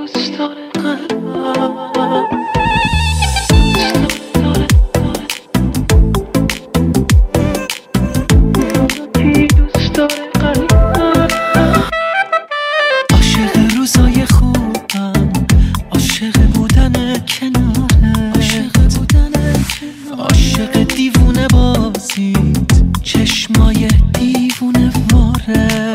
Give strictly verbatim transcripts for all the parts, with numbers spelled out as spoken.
دوست داره قلبم. کی دوست داره قلبم. عاشق روزای خوبم، عاشق بودن کناره، عاشق بودن کناره، عاشق دیوونه بازیت، چشمای دیوونه واره.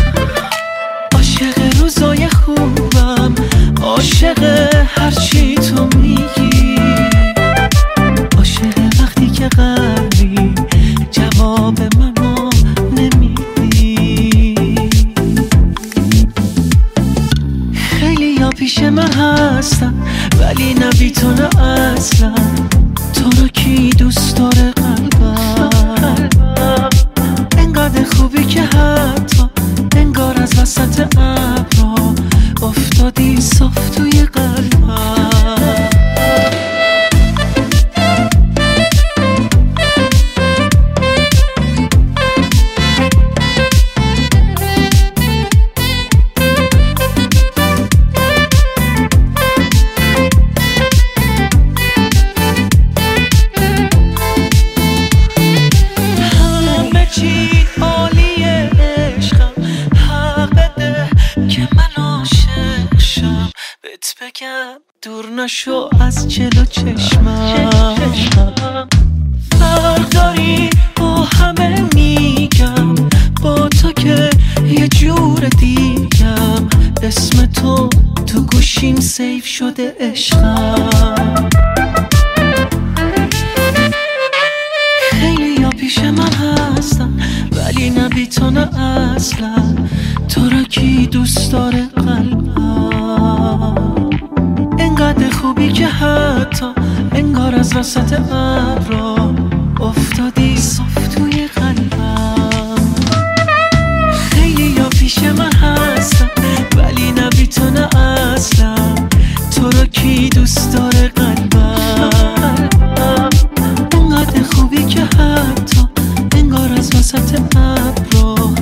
عاشق روزای خوبم، عاشق هرچی تو میگی، عاشق وقتی که قلبی جواب منو نمیدی. خیلی یا پیش من هستن ولی نه بی تو نه اصلا. تو رو کی دوست داره قلبم. انقدر خوبی که حتی انگار از وسط ابرا افتادی صاف توی قلبم. همه چی عالیه عشقم، حق بده که من عاشق شم. بهت بگم دور نشو از جلو چشمم. فرق داری با همه میگم، با تو که یه جور دیگم. اسم تو تو گوشیم سیف شده عشقم. خیلی یا پیش من هستن ولی نه بی تو نه اصلا. تو را کی دوست داره قلبم. انقدر خوبی که حتی انگار از وسط ابرا افتادی صاف توی قلبم. خیلی یا پیش من هستن ولی نه بی تو نه اصلا. تو را کی دوست داره قلبم. انقدر خوبی که حتی انگار از وسط ابرا